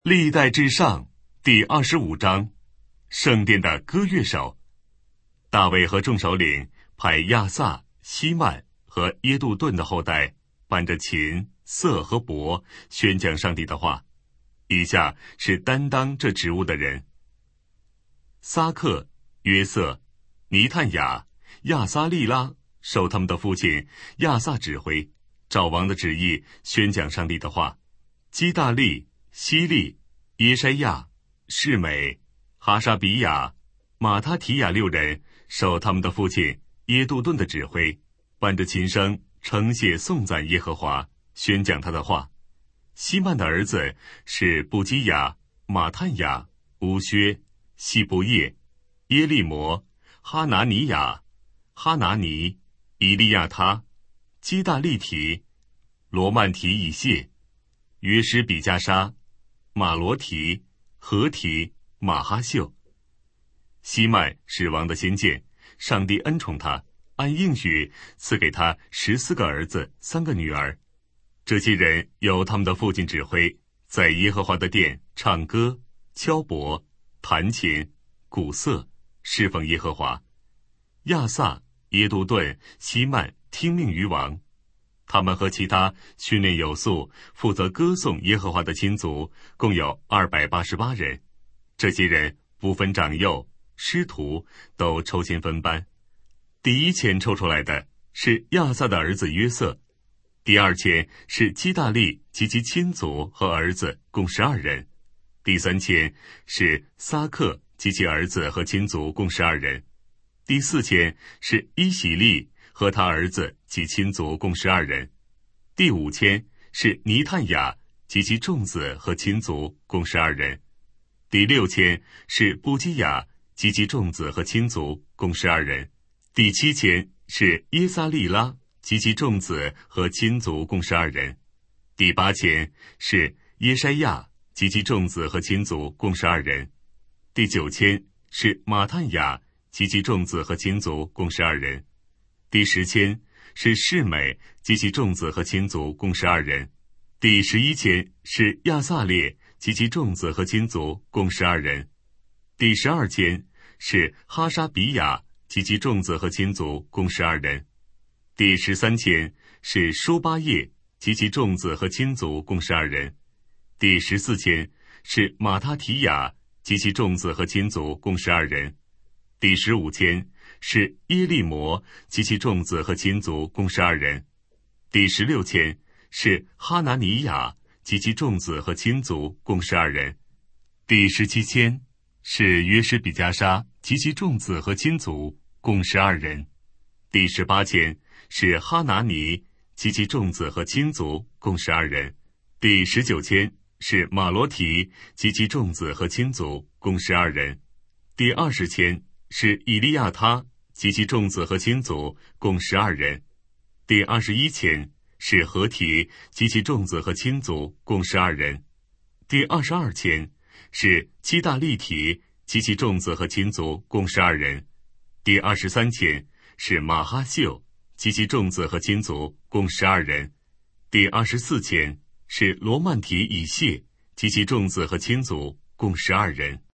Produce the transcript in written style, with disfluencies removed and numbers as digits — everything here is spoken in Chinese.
历代至上第25章，圣殿的歌乐手。大卫和众首领派亚萨、希曼和耶杜顿的后代伴着琴、瑟和钹宣讲上帝的话。以下是担当这职务的人：撒克、约瑟、尼探雅、亚撒利拉受他们的父亲亚萨指挥，照王的旨意宣讲上帝的话。基大利、希利、耶筛亚、士美、哈沙比亚、马他提亚6人受他们的父亲耶杜顿的指挥，伴着琴声称谢颂赞耶和华，宣讲他的话。希曼的儿子是布基亚、马探雅、乌薛、希布叶、耶利摩、哈拿尼亚、哈拿尼、以利亚他、基大利提、罗曼提以谢、约施比加沙、马罗提、何提、马哈秀。希曼是王的先见，上帝恩宠他，按应许赐给他14个儿子3个女儿。这些人由他们的父亲指挥，在耶和华的殿唱歌、敲钹、弹琴、鼓瑟，侍奉耶和华。亚萨、耶杜顿、希曼听命于王。他们和其他训练有素、负责歌颂耶和华的亲族共有288人。这些人不分长幼，师徒都抽签分班。第一签抽出来的是亚萨的儿子约瑟，第二签是基大利及其亲族和儿子共12人，第三签是撒克及其儿子和亲族共12人，第四签是伊喜利和他儿子及亲族共12人，第五签是尼探雅及其众子和亲族共12人，第六签是布基亚及其众子和亲族共12人，第七签是耶撒利拉及其众子和亲族共12人，第八签是耶筛亚及其众子和亲族共12人，第九签是马探雅及其众子和亲族共12人，第10签是士美及其众子和亲族共12人，第11签是亚萨列及其众子和亲族共12人，第12签是哈沙比亚及其众子和亲族共12人，第13签是舒巴叶及其众子和亲族共12人，第14签是马他提亚及其众子和亲族共12人，第15签是耶利摩及其众子和亲族共12人，第16签是哈拿尼亚及其众子和亲族共12人，第17签是约施比加沙及其众子和亲族共12人，第18签是哈拿尼及其众子和亲族共12人，第19签是马罗提及其众子和亲族共12人，第20签是以利亚他及其众子和亲族共12人，第21签是何提及其众子和亲族共12人，第22签是基大利提及其众子和亲族共12人，第23签是马哈秀及其众子和亲族共12人，第24签是罗曼提以谢及其众子和亲族共12人。